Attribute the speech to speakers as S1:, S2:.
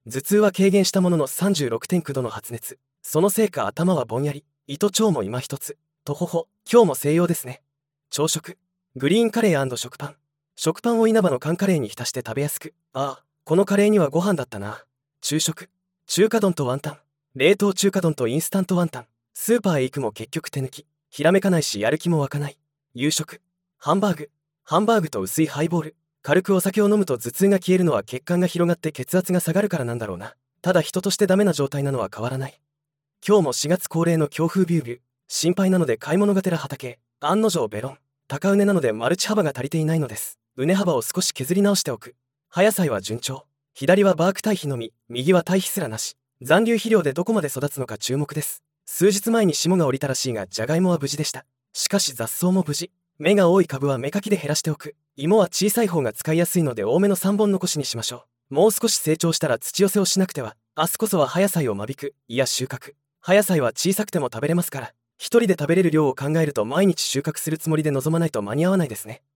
S1: 頭痛は軽減したものの 36.9 度の発熱。そのせいか頭はぼんやり。胃と腸も今一つ。とほほ、今日も西洋ですね。朝食。グリーンカレー&食パン。食パンを稲葉の缶カレーに浸して食べやすく。ああ、このカレーにはご飯だったな。昼食。中華丼とワンタン。冷凍中華丼とインスタントワンタン。スーパーへ行くも結局手抜き。ひらめかないしやる気も湧かない。夕食。ハンバーグ。ハンバーグと薄いハイボール。軽くお酒を飲むと頭痛が消えるのは血管が広がって血圧が下がるからなんだろうな。ただ人としてダメな状態なのは変わらない。今日も4月恒例の強風ビュービュー。心配なので買い物がてら畑。案の定ベロン。高畝なのでマルチ幅が足りていないのです。畝幅を少し削り直しておく。葉野菜は順調。左はバーク堆肥のみ、右は堆肥すらなし。残留肥料でどこまで育つのか注目です。数日前に霜が降りたらしいが、じゃがいもは無事でした。しかし雑草も無事。芽が多い株は芽かきで減らしておく。芋は小さい方が使いやすいので多めの3本残しにしましょう。もう少し成長したら土寄せをしなくては。明日こそは葉野菜を間引く、いや収穫。葉野菜は小さくても食べれますから。一人で食べれる量を考えると毎日収穫するつもりで臨まないと間に合わないですね。